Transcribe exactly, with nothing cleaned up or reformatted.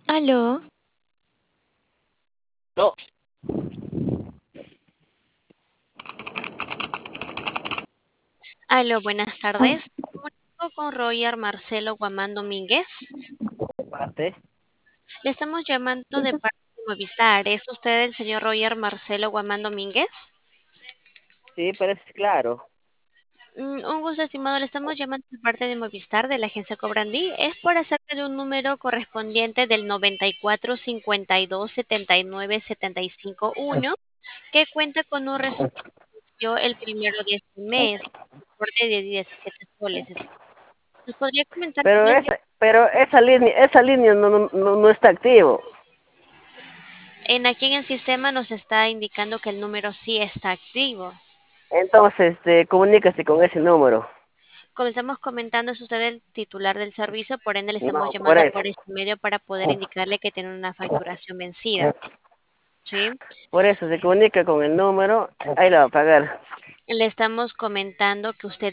Aló, No, aló, buenas tardes. Comunico con Roger Marcelo Guamán Domínguez. parte. Le estamos llamando de parte de Movistar. ¿Es usted el señor Roger Marcelo Guamán Domínguez? Sí, parece claro. Mm, un gusto, estimado. Le estamos llamando de parte de Movistar, de la agencia Cobrandí. Es por acerca de un número correspondiente del noventa y cuatro cincuenta y dos setenta y nueve setenta y cinco uno que cuenta con un resultado el primero de este mes, por de diecisiete soles. ¿Nos podría comentar Pero cuál es esa, pero esa línea, esa línea no, no, no no está activo. En aquí en el sistema nos está indicando que el número sí está activo. Entonces, este, comunícase con ese número. Como estamos comentando, es usted el titular del servicio, por ende le estamos No, por llamando eso. por este medio para poder indicarle que tiene una facturación vencida. ¿Sí? Por eso se comunica con el número, ahí la va a pagar. Le estamos comentando que usted